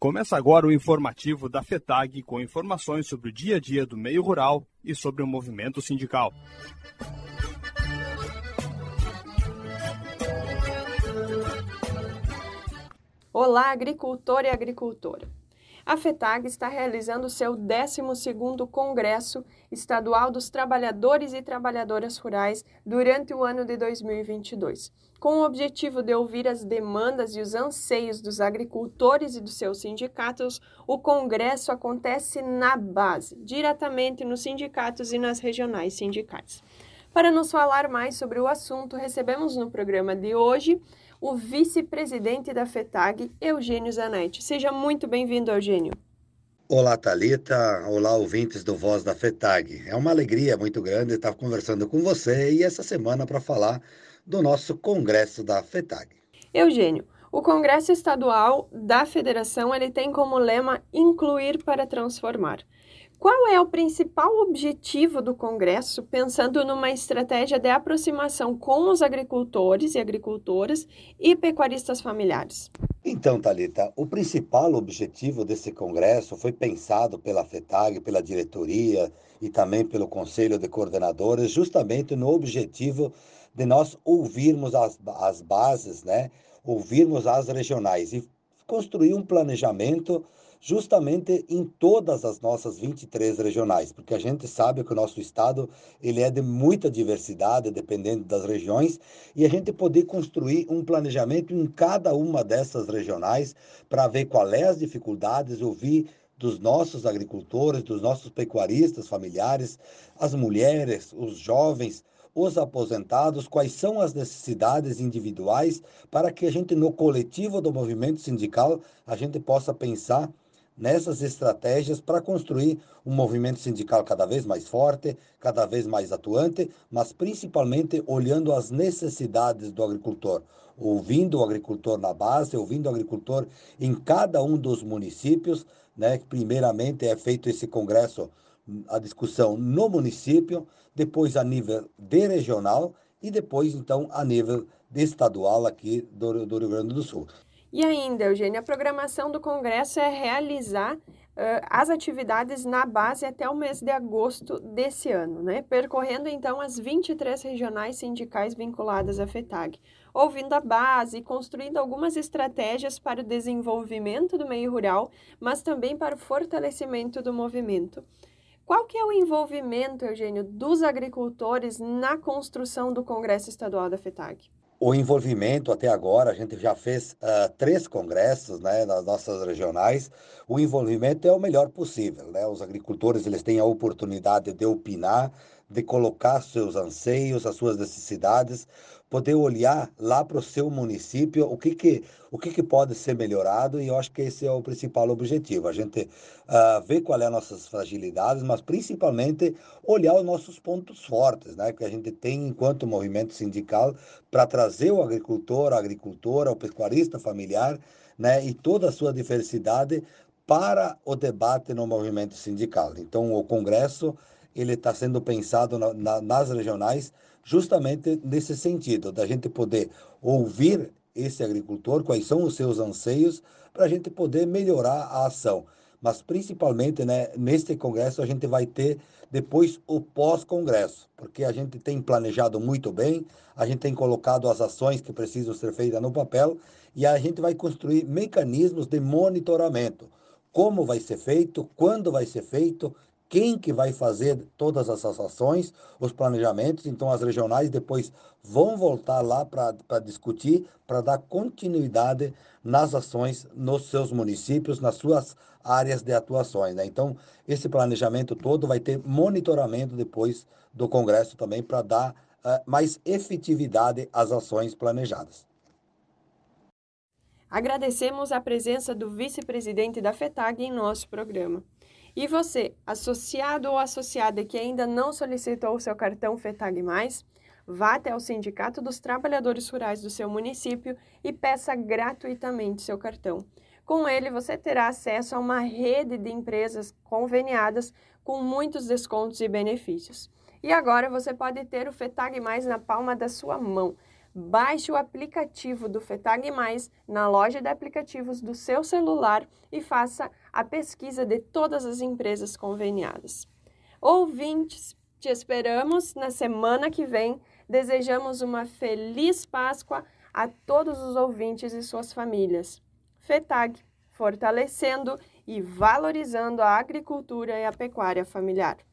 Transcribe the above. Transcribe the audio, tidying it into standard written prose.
Começa agora o informativo da FETAG com informações sobre o dia a dia do meio rural e sobre o movimento sindical. Olá, agricultor e agricultora! A FETAG está realizando seu 12º Congresso Estadual dos Trabalhadores e Trabalhadoras Rurais durante o ano de 2022. Com o objetivo de ouvir as demandas e os anseios dos agricultores e dos seus sindicatos, o Congresso acontece na base, diretamente nos sindicatos e nas regionais sindicais. Para nos falar mais sobre o assunto, recebemos no programa de hoje o vice-presidente da FETAG, Eugênio Zanetti. Seja muito bem-vindo, Eugênio. Olá, Thalita. Olá, ouvintes do Voz da FETAG. É uma alegria muito grande estar conversando com você e essa semana para falar do nosso congresso da FETAG. Eugênio, o Congresso Estadual da Federação ele tem como lema Incluir para Transformar. Qual é o principal objetivo do Congresso, pensando numa estratégia de aproximação com os agricultores e agricultoras e pecuaristas familiares? Então, Thalita, o principal objetivo desse congresso foi pensado pela FETAG, pela diretoria e também pelo Conselho de Coordenadores, justamente no objetivo de nós ouvirmos as bases, ouvirmos as regionais e construir um planejamento justamente em todas as nossas 23 regionais, porque a gente sabe que o nosso estado ele é de muita diversidade, dependendo das regiões, e a gente poder construir um planejamento em cada uma dessas regionais para ver qual é as dificuldades, ouvir dos nossos agricultores, dos nossos pecuaristas familiares, as mulheres, os jovens, os aposentados, quais são as necessidades individuais para que a gente, no coletivo do movimento sindical, a gente possa pensar nessas estratégias para construir um movimento sindical cada vez mais forte, cada vez mais atuante, mas principalmente olhando as necessidades do agricultor, ouvindo o agricultor na base, ouvindo o agricultor em cada um dos municípios, Primeiramente é feito esse congresso, a discussão no município, depois a nível de regional e depois, então, a nível de estadual aqui do Rio Grande do Sul. E ainda, Eugênio, a programação do Congresso é realizar as atividades na base até o mês de agosto desse ano, percorrendo então as 23 regionais sindicais vinculadas à FETAG, ouvindo a base e construindo algumas estratégias para o desenvolvimento do meio rural, mas também para o fortalecimento do movimento. Qual que é o envolvimento, Eugênio, dos agricultores na construção do Congresso Estadual da FETAG? O envolvimento até agora, a gente já fez 3 congressos, nas nossas regionais. O envolvimento é o melhor possível, Os agricultores eles têm a oportunidade de opinar, de colocar seus anseios, as suas necessidades, poder olhar lá para o seu município o que pode ser melhorado, e eu acho que esse é o principal objetivo. A gente ver qual é as nossas fragilidades, mas principalmente olhar os nossos pontos fortes, que a gente tem enquanto movimento sindical para trazer o agricultor, a agricultora, o pecuarista familiar, e toda a sua diversidade para o debate no movimento sindical. Então, o Congresso ele está sendo pensado nas regionais justamente nesse sentido, da gente poder ouvir esse agricultor, quais são os seus anseios, para a gente poder melhorar a ação. Mas, principalmente, neste congresso, a gente vai ter depois o pós-congresso, porque a gente tem planejado muito bem, a gente tem colocado as ações que precisam ser feitas no papel e a gente vai construir mecanismos de monitoramento. Como vai ser feito, quando vai ser feito, quem que vai fazer todas essas ações, os planejamentos. Então, as regionais depois vão voltar lá para discutir, para dar continuidade nas ações nos seus municípios, nas suas áreas de atuações. Então, esse planejamento todo vai ter monitoramento depois do Congresso também para dar mais efetividade às ações planejadas. Agradecemos a presença do vice-presidente da FETAG em nosso programa. E você, associado ou associada que ainda não solicitou o seu cartão FETAG+, vá até o Sindicato dos Trabalhadores Rurais do seu município e peça gratuitamente seu cartão. Com ele, você terá acesso a uma rede de empresas conveniadas com muitos descontos e benefícios. E agora você pode ter o FETAG+, na palma da sua mão. Baixe o aplicativo do FETAG+, na loja de aplicativos do seu celular e faça a pesquisa de todas as empresas conveniadas. Ouvintes, te esperamos na semana que vem. Desejamos uma feliz Páscoa a todos os ouvintes e suas famílias. FETAG, fortalecendo e valorizando a agricultura e a pecuária familiar.